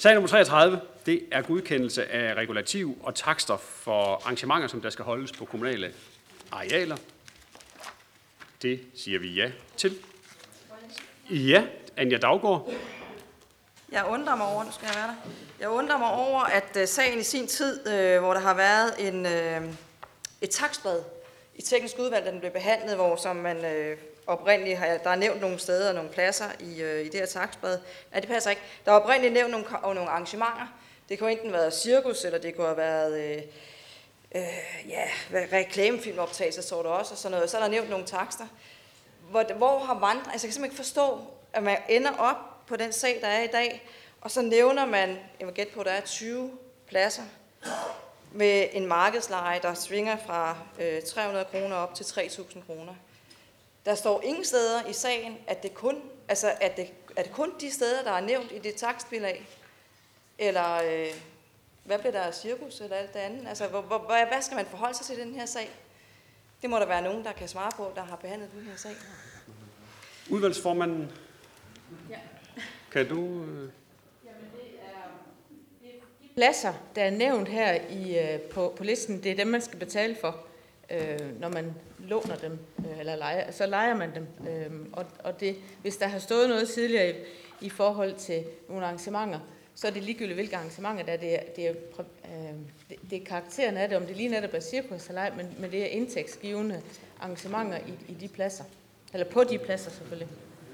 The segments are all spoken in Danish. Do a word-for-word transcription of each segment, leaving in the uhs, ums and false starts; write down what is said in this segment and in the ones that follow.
Sag nummer treogtredive, det er godkendelse af regulativ og takster for arrangementer, som der skal holdes på kommunale arealer. Det siger vi ja til. Ja, Anja Daugaard. Jeg undrer mig over, nu skal jeg være der. Jeg undrer mig over, at uh, sagen i sin tid, uh, hvor der har været en, uh, et takstblad i teknisk udvalg, da den blev behandlet, hvor som man uh, oprindeligt har, der er nævnt nogle steder og nogle pladser i, uh, i det her takstblad. Nej, det passer ikke. Der er oprindeligt nævnt nogle, nogle arrangementer. Det kunne enten have været cirkus, eller det kunne have været uh, uh, ja, reklamefilmoptagelser, står der også, og sådan noget. Så er der nævnt nogle takster. Hvor, hvor har vandret, altså jeg kan simpelthen ikke forstå, at man ender op på den sag, der er i dag, og så nævner man, jeg vil gætte på, at der er tyve pladser med en markedsleje, der svinger fra øh, tre hundrede kroner op til tre tusind kroner. Der står ingen steder i sagen, at det kun, altså at det, at det kun de steder, der er nævnt i det takstbilag, eller øh, hvad bliver der af cirkus eller alt det andet? Altså, hvor, hvor, hvad skal man forholde sig til den her sag? Det må der være nogen, der kan svare på, der har behandlet den her sag. Udvalgsformanden. Ja. Kan du... Øh... Jamen, det er, det er de pladser, der er nævnt her i, på, på listen, det er dem, man skal betale for, øh, når man låner dem, øh, eller leger, så leger man dem. Øh, og og det, hvis der har stået noget tidligere i, i forhold til nogle arrangementer, så er det ligegyldigt, hvilke arrangementer der er. Det er, det er, øh, det, det er karakteren af det, om det lige netop er cirkus eller ej, men, men det er indtægtsgivende arrangementer i, i de pladser. Eller på de pladser selvfølgelig.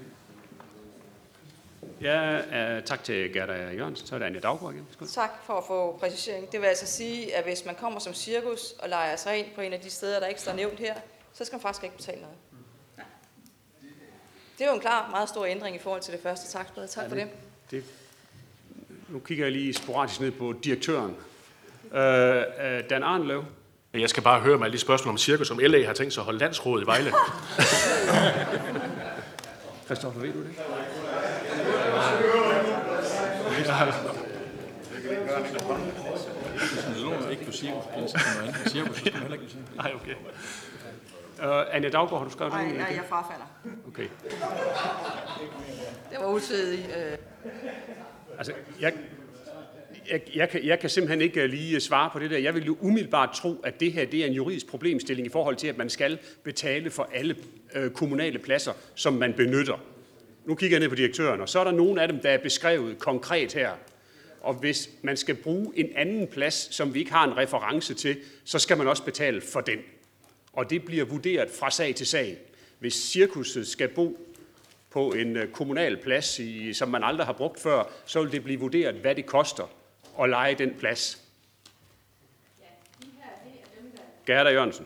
Ja, uh, tak til Gerda Jørgensen. Så er det Anja Daugaard igen. Skål. Tak for at få præcisering. Det vil altså sige, at hvis man kommer som cirkus og leger sig ind på en af de steder, der ikke står nævnt her, så skal man faktisk ikke betale noget. Det er jo en klar, meget stor ændring i forhold til det første takstblad. Tak ja, for det. det. Nu kigger jeg lige sporadisk ned på direktøren. Uh, uh, Dan Arnløv. Jeg skal bare høre mig alle de spørgsmål om cirkus, som L A har tænkt sig at holde landsråd i Vejle. Christoffer, ved du det? Ikke på cirkus, cirkus, så skal man heller ikke sige. Nej, okay. Uh, Anja Daugaard, har du skrevet Nej, noget? nej, jeg frafalder. Okay. Det var utidigt. Øh. Altså, jeg, jeg, jeg, kan, jeg kan simpelthen ikke lige svare på det der. Jeg vil jo umiddelbart tro, at det her det er en juridisk problemstilling i forhold til, at man skal betale for alle øh, kommunale pladser, som man benytter. Nu kigger jeg ned på direktøren, og så er der nogle af dem, der er beskrevet konkret her. Og hvis man skal bruge en anden plads, som vi ikke har en reference til, så skal man også betale for den. Og det bliver vurderet fra sag til sag. Hvis cirkuset skal bo på en kommunal plads, i, som man aldrig har brugt før, så vil det blive vurderet, hvad det koster at leje den plads. Ja, de her, det er dem, der... Gerda Jørgensen.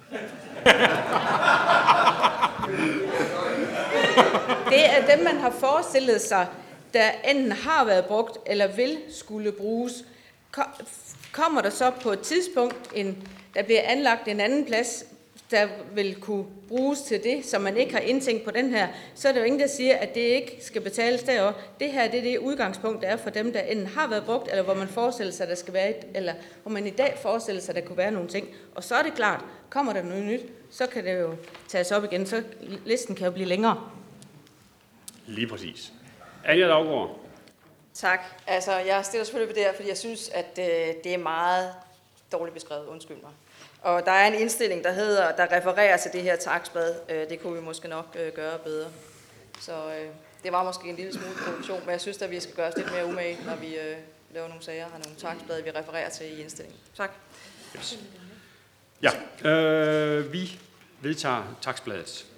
Det er dem, man har forestillet sig, der enten har været brugt eller vil skulle bruges. Kommer der så på et tidspunkt, en, der bliver anlagt en anden plads, der vil kunne bruges til det, som man ikke har indtænkt på den her, så er der jo ingen, der siger, at det ikke skal betales derovre. Det her det er det udgangspunkt, der er for dem, der enten har været brugt, eller hvor man forestiller sig, der skal være et, eller hvor man i dag forestiller sig, der kunne være nogle ting. Og så er det klart, kommer der noget nyt, så kan det jo tages op igen, så listen kan jo blive længere. Lige præcis. Anja Daugaard. Tak. Altså, jeg stiller selvfølgelig på det her, fordi jeg synes, at øh, det er meget dårligt beskrevet. Undskyld mig. Og der er en indstilling, der hedder, der refererer til det her takstblad. Øh, det kunne vi måske nok øh, gøre bedre. Så øh, det var måske en lille smule produktion, men jeg synes, at vi skal gøre os lidt mere umage, når vi øh, laver nogle sager, har nogle takstblad, vi refererer til i indstillingen. Tak. Yes. Ja, øh, vi vedtager takstbladet.